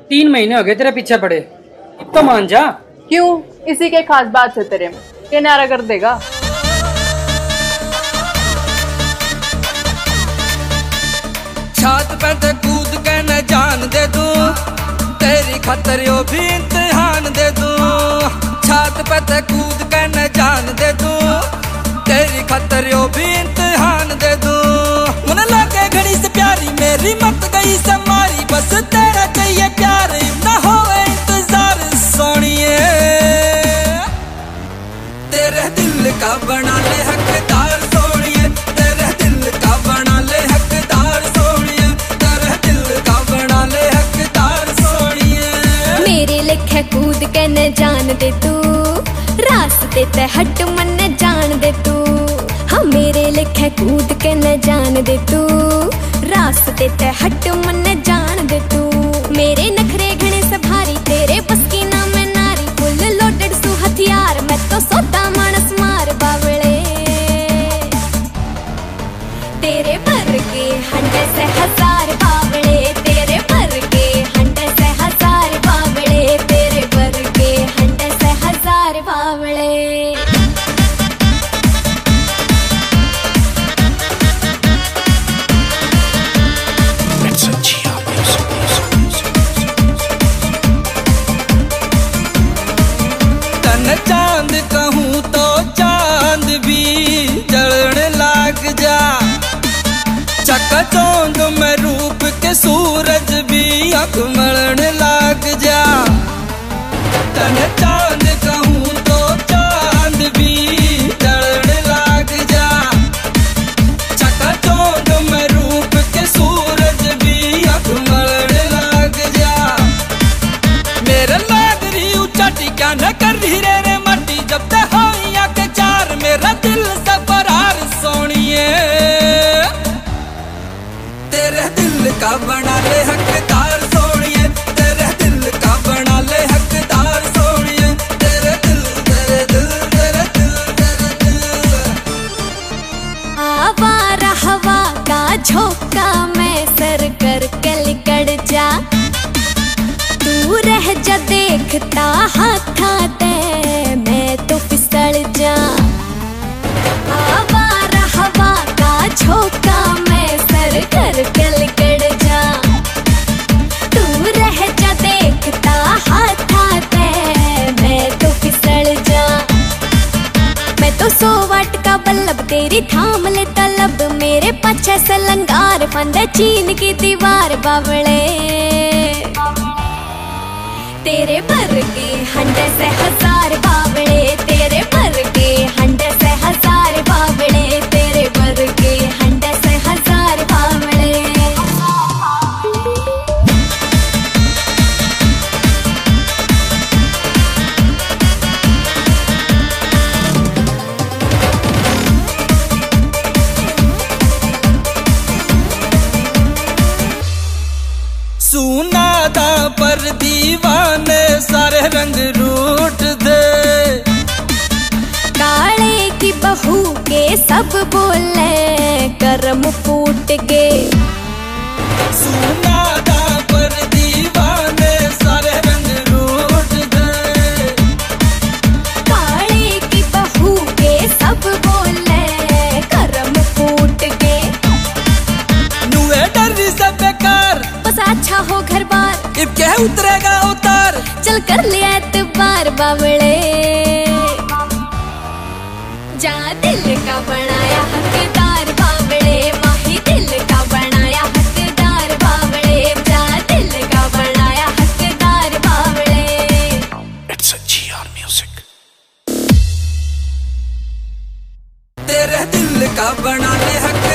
3 महीने हो गए तेरे पीछे पड़े, अब तो मान जा। क्यों, इसी के खास बात से तेरे में ये नारा कर देगा। छात पे ते कूद के न जान दे दूं, तेरी खातर यो भी इम्तिहान दे दूं। छात पे ते कूद के न जान दे दूं, तेरी खातर यो भी इम्तिहान दे दूं। मुझे लगे घड़ी से प्यारी मेरी मत गई से मारी, बस तेरा चाहिए प्यार ना हो इंतजार सोनिए। तेरे दिल का बना ले हकदार सोनिए, तेरे दिल का बना ले हकदार सोनिए, तेरे दिल का बना ले हकदार सोनिए। मेरे लेखे कूद के न जान दे तू, रास्ते ते हट मन जान दे तू। हाँ मेरे लेखे कूद के न जान दे तू, रास्ते ते हट मन जान दे तू। मेरे नखरे घने से भारी, तेरे बस की ना मैं नारी। फुल लोडेड सु हथियार, मैं तो सोता मानस मार बावले। तेरे भर के हंडे से हजार बावले, तेरे भर के हंडे से हजार बावले, तेरे भर के हंडे से हजार बावले। चांद कहूँ तो चांद भी जलने लाग जा, चकाचौंध में रूप के सूरज भी आँख मलने लाग जा। तने चांद कहूँ तो चांद भी जलने लाग जा, चकाचौंध में रूप के सूरज भी आँख मलने लाग जा। मेरे लाग रही ऊंचा टिका न कर रही रे मटी, जब ते होइया के चार मेरा दिल से फरार सोनिए। तेरे दिल का बना ले हकदार सोनिए, तेरे दिल का बना ले हकदार सोनिए, तेरे दिल तेरे दिल तेरे दिल तेरे दिल। आवारा हवा का झोंका मैं सर कर के लिकड़ जा, तू रह जा देखता हाथाते मैं तो फिसल जा। आवारा हवा का झोंका मैं सर कर के लिकड़ जा, तू रह जा देखता हाथाते मैं तो फिसल जा। मैं तो 100 वाट का बल्लभ तेरी थाम ले तलब, मेरे पीछे से लंगार फंदे चीन की दीवार बावले। तेरे भर के हंडे से हजार बावले, तेरे भर के हंडे से हजार बावले, तेरे भर के हंडे से हजार बावले। सुना था पर दीवाने सारे रंग रूठ दे, काले की बहू के सब बोले कर्म फूट गे। सुना था पर दीवाने सारे रंग रूठ दे, काले की बहू के सब बोले कर्म फूट गे। नुए डर से बेकार, बस अच्छा हो घर बार, इब क्या उतरेगा उतार। चल कर लिया एतबार बावले, जा दिल का बनाया हकदार बावले, माही दिल का बनाया हकदार बावले, जा दिल का बनाया हकदार बावले। It's a GR Music। तेरे दिल का बना ले हक